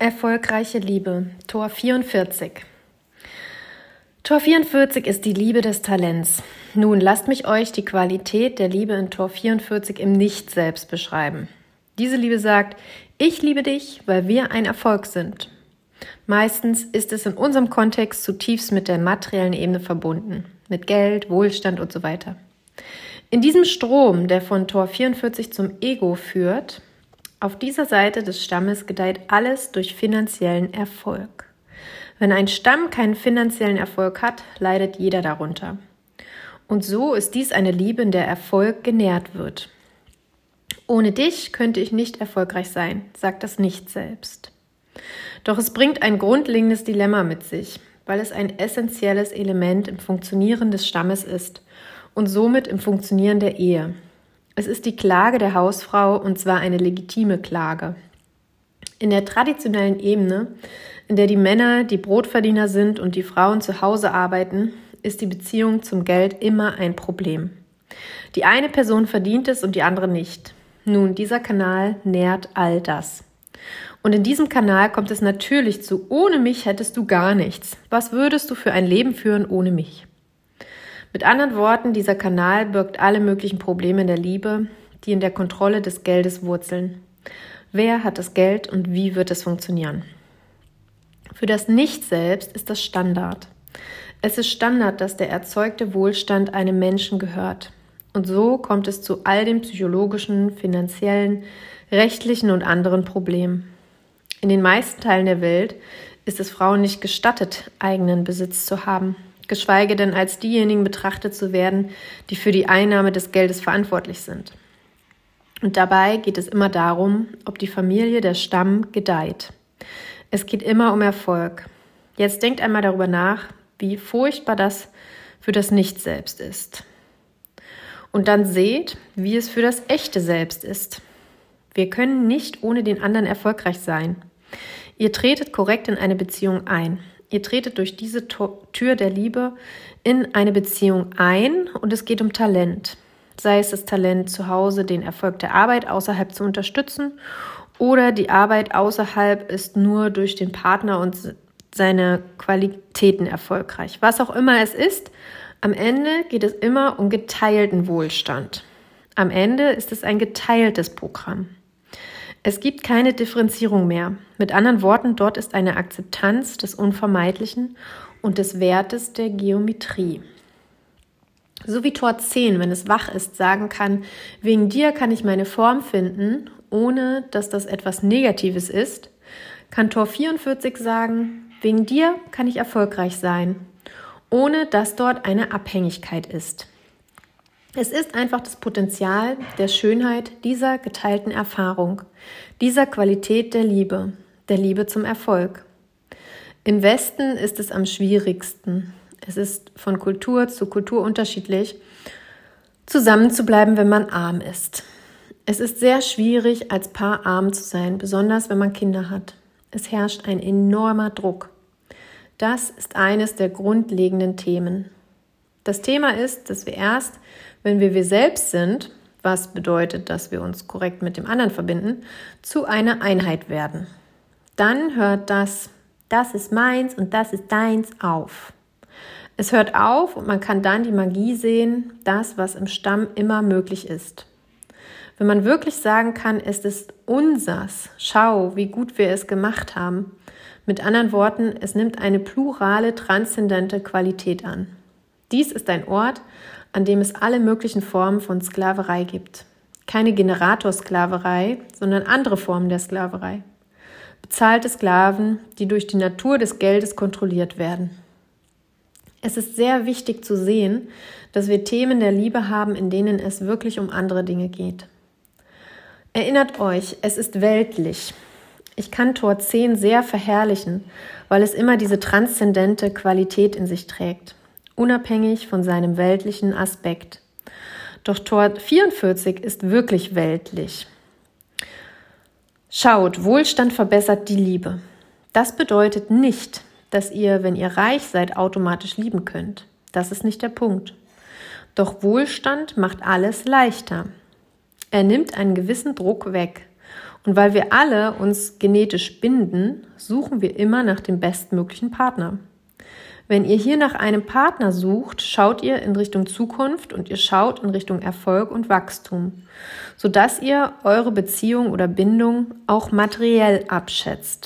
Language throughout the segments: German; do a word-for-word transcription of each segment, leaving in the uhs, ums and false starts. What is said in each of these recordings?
Erfolgreiche Liebe, Tor vierundvierzig. Tor vierundvierzig ist die Liebe des Talents. Nun lasst mich euch die Qualität der Liebe in Tor vierundvierzig im Nicht-Selbst beschreiben. Diese Liebe sagt, ich liebe dich, weil wir ein Erfolg sind. Meistens ist es in unserem Kontext zutiefst mit der materiellen Ebene verbunden, mit Geld, Wohlstand und so weiter. In diesem Strom, der von Tor vierundvierzig zum Ego führt, auf dieser Seite des Stammes gedeiht alles durch finanziellen Erfolg. Wenn ein Stamm keinen finanziellen Erfolg hat, leidet jeder darunter. Und so ist dies eine Liebe, in der Erfolg genährt wird. Ohne dich könnte ich nicht erfolgreich sein, sagt das Nicht-Selbst. Doch es bringt ein grundlegendes Dilemma mit sich, weil es ein essentielles Element im Funktionieren des Stammes ist und somit im Funktionieren der Ehe. Es ist die Klage der Hausfrau, und zwar eine legitime Klage. In der traditionellen Ebene, in der die Männer die Brotverdiener sind und die Frauen zu Hause arbeiten, ist die Beziehung zum Geld immer ein Problem. Die eine Person verdient es und die andere nicht. Nun, dieser Kanal nährt all das. Und in diesem Kanal kommt es natürlich zu, ohne mich hättest du gar nichts. Was würdest du für ein Leben führen ohne mich? Mit anderen Worten, dieser Kanal birgt alle möglichen Probleme in der Liebe, die in der Kontrolle des Geldes wurzeln. Wer hat das Geld und wie wird es funktionieren? Für das Nicht-Selbst ist das Standard. Es ist Standard, dass der erzeugte Wohlstand einem Menschen gehört. Und so kommt es zu all den psychologischen, finanziellen, rechtlichen und anderen Problemen. In den meisten Teilen der Welt ist es Frauen nicht gestattet, eigenen Besitz zu haben, geschweige denn als diejenigen betrachtet zu werden, die für die Einnahme des Geldes verantwortlich sind. Und dabei geht es immer darum, ob die Familie, der Stamm, gedeiht. Es geht immer um Erfolg. Jetzt denkt einmal darüber nach, wie furchtbar das für das Nicht-Selbst ist. Und dann seht, wie es für das echte Selbst ist. Wir können nicht ohne den anderen erfolgreich sein. Ihr tretet korrekt in eine Beziehung ein. Ihr tretet durch diese Tür der Liebe in eine Beziehung ein und es geht um Talent. Sei es das Talent zu Hause, den Erfolg der Arbeit außerhalb zu unterstützen oder die Arbeit außerhalb ist nur durch den Partner und seine Qualitäten erfolgreich. Was auch immer es ist, am Ende geht es immer um geteilten Wohlstand. Am Ende ist es ein geteiltes Programm. Es gibt keine Differenzierung mehr. Mit anderen Worten, dort ist eine Akzeptanz des Unvermeidlichen und des Wertes der Geometrie. So wie Tor zehn, wenn es wach ist, sagen kann, wegen dir kann ich meine Form finden, ohne dass das etwas Negatives ist, kann Tor vierundvierzig sagen, wegen dir kann ich erfolgreich sein, ohne dass dort eine Abhängigkeit ist. Es ist einfach das Potenzial der Schönheit dieser geteilten Erfahrung, dieser Qualität der Liebe, der Liebe zum Erfolg. Im Westen ist es am schwierigsten. Es ist von Kultur zu Kultur unterschiedlich, zusammenzubleiben, wenn man arm ist. Es ist sehr schwierig, als Paar arm zu sein, besonders wenn man Kinder hat. Es herrscht ein enormer Druck. Das ist eines der grundlegenden Themen. Das Thema ist, dass wir erst, wenn wir wir selbst sind, was bedeutet, dass wir uns korrekt mit dem anderen verbinden, zu einer Einheit werden. Dann hört das, das ist meins und das ist deins auf. Es hört auf und man kann dann die Magie sehen, das, was im Stamm immer möglich ist. Wenn man wirklich sagen kann, es ist unsers, schau, wie gut wir es gemacht haben. Mit anderen Worten, es nimmt eine plurale, transzendente Qualität an. Dies ist ein Ort, an dem es alle möglichen Formen von Sklaverei gibt. Keine Generatorsklaverei, sondern andere Formen der Sklaverei. Bezahlte Sklaven, die durch die Natur des Geldes kontrolliert werden. Es ist sehr wichtig zu sehen, dass wir Themen der Liebe haben, in denen es wirklich um andere Dinge geht. Erinnert euch, es ist weltlich. Ich kann Tor zehn sehr verherrlichen, weil es immer diese transzendente Qualität in sich trägt, unabhängig von seinem weltlichen Aspekt. Doch Tor vierundvierzig ist wirklich weltlich. Schaut, Wohlstand verbessert die Liebe. Das bedeutet nicht, dass ihr, wenn ihr reich seid, automatisch lieben könnt. Das ist nicht der Punkt. Doch Wohlstand macht alles leichter. Er nimmt einen gewissen Druck weg Und weil wir alle uns genetisch binden, suchen wir immer nach dem bestmöglichen Partner. Wenn ihr hier nach einem Partner sucht, schaut ihr in Richtung Zukunft und ihr schaut in Richtung Erfolg und Wachstum, sodass ihr eure Beziehung oder Bindung auch materiell abschätzt.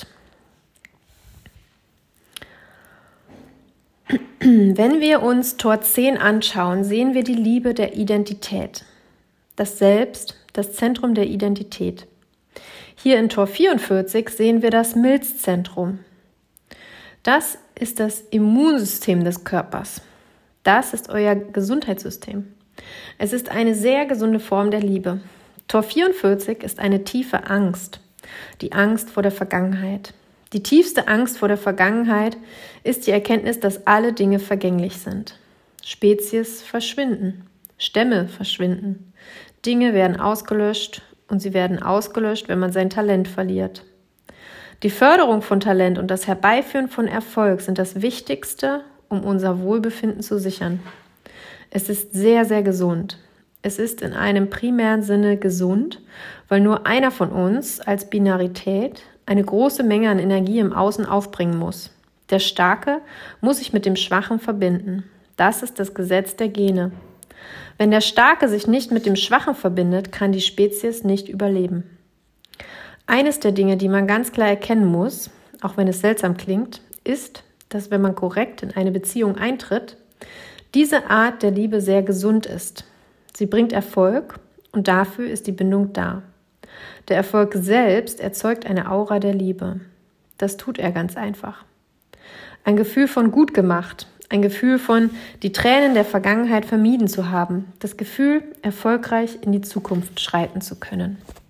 Wenn wir uns Tor zehn anschauen, sehen wir die Liebe der Identität. Das Selbst, das Zentrum der Identität. Hier in Tor vierundvierzig sehen wir das Milzzentrum. Das ist das Immunsystem des Körpers. Das ist euer Gesundheitssystem. Es ist eine sehr gesunde Form der Liebe. Tor vierundvierzig ist eine tiefe Angst. Die Angst vor der Vergangenheit. Die tiefste Angst vor der Vergangenheit ist die Erkenntnis, dass alle Dinge vergänglich sind. Spezies verschwinden. Stämme verschwinden. Dinge werden ausgelöscht und sie werden ausgelöscht, wenn man sein Talent verliert. Die Förderung von Talent und das Herbeiführen von Erfolg sind das Wichtigste, um unser Wohlbefinden zu sichern. Es ist sehr, sehr gesund. Es ist in einem primären Sinne gesund, weil nur einer von uns als Binarität eine große Menge an Energie im Außen aufbringen muss. Der Starke muss sich mit dem Schwachen verbinden. Das ist das Gesetz der Gene. Wenn der Starke sich nicht mit dem Schwachen verbindet, kann die Spezies nicht überleben. Eines der Dinge, die man ganz klar erkennen muss, auch wenn es seltsam klingt, ist, dass wenn man korrekt in eine Beziehung eintritt, diese Art der Liebe sehr gesund ist. Sie bringt Erfolg und dafür ist die Bindung da. Der Erfolg selbst erzeugt eine Aura der Liebe. Das tut er ganz einfach. Ein Gefühl von gut gemacht, ein Gefühl von die Tränen der Vergangenheit vermieden zu haben, das Gefühl, erfolgreich in die Zukunft schreiten zu können.